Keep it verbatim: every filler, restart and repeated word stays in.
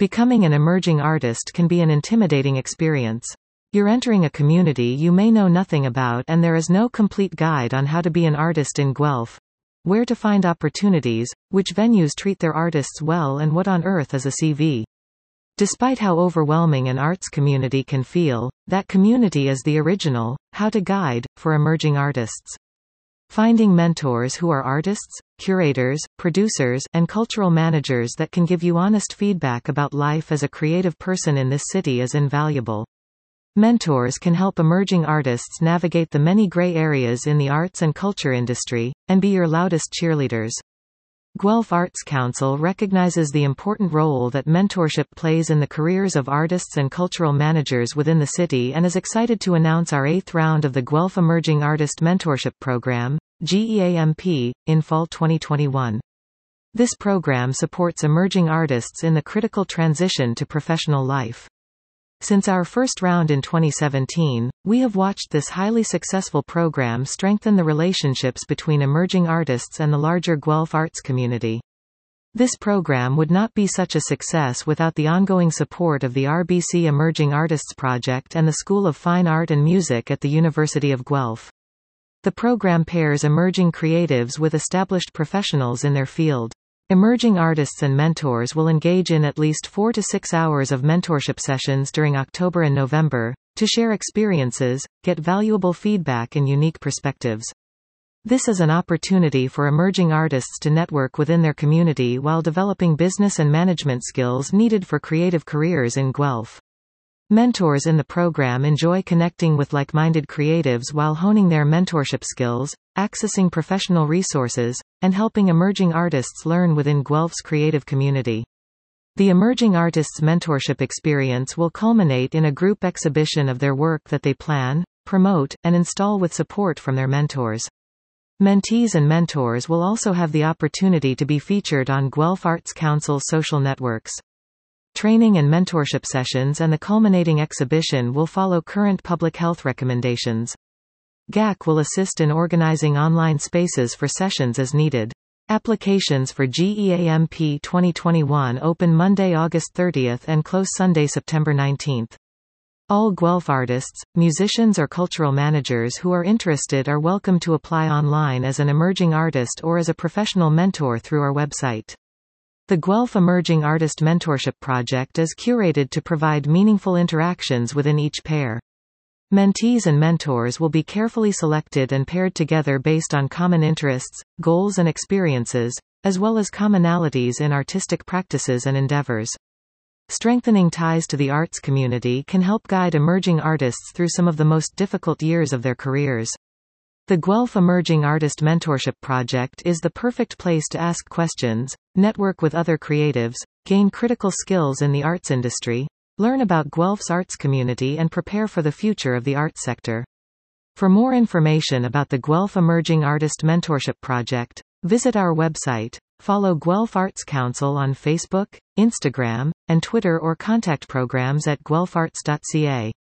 Becoming an emerging artist can be an intimidating experience. You're entering a community you may know nothing about, and there is no complete guide on how to be an artist in Guelph, where to find opportunities, which venues treat their artists well, and what on earth is a C V. Despite how overwhelming an arts community can feel, that community is the original how-to guide for emerging artists. Finding mentors who are artists, curators, producers, and cultural managers that can give you honest feedback about life as a creative person in this city is invaluable. Mentors can help emerging artists navigate the many gray areas in the arts and culture industry, and be your loudest cheerleaders. Guelph Arts Council recognizes the important role that mentorship plays in the careers of artists and cultural managers within the city, and is excited to announce our eighth round of the Guelph Emerging Artist Mentorship Program, G E A M P, in fall twenty twenty-one. This program supports emerging artists in the critical transition to professional life. Since our first round in twenty seventeen, we have watched this highly successful program strengthen the relationships between emerging artists and the larger Guelph arts community. This program would not be such a success without the ongoing support of the R B C Emerging Artists Project and the School of Fine Art and Music at the University of Guelph. The program pairs emerging creatives with established professionals in their field. Emerging artists and mentors will engage in at least four to six hours of mentorship sessions during October and November, to share experiences, get valuable feedback and unique perspectives. This is an opportunity for emerging artists to network within their community while developing business and management skills needed for creative careers in Guelph. Mentors in the program enjoy connecting with like-minded creatives while honing their mentorship skills, accessing professional resources, and helping emerging artists learn within Guelph's creative community. The emerging artists' mentorship experience will culminate in a group exhibition of their work that they plan, promote, and install with support from their mentors. Mentees and mentors will also have the opportunity to be featured on Guelph Arts Council social networks. Training and mentorship sessions and the culminating exhibition will follow current public health recommendations. G A C will assist in organizing online spaces for sessions as needed. Applications for G E A M P twenty twenty-one open Monday, August thirtieth and close Sunday, September nineteenth. All Guelph artists, musicians or cultural managers who are interested are welcome to apply online as an emerging artist or as a professional mentor through our website. The Guelph Emerging Artist Mentorship Project is curated to provide meaningful interactions within each pair. Mentees and mentors will be carefully selected and paired together based on common interests, goals and experiences, as well as commonalities in artistic practices and endeavors. Strengthening ties to the arts community can help guide emerging artists through some of the most difficult years of their careers. The Guelph Emerging Artist Mentorship Project is the perfect place to ask questions, network with other creatives, gain critical skills in the arts industry, learn about Guelph's arts community and prepare for the future of the arts sector. For more information about the Guelph Emerging Artist Mentorship Project, visit our website, follow Guelph Arts Council on Facebook, Instagram, and Twitter, or contact programs at guelpharts dot c a.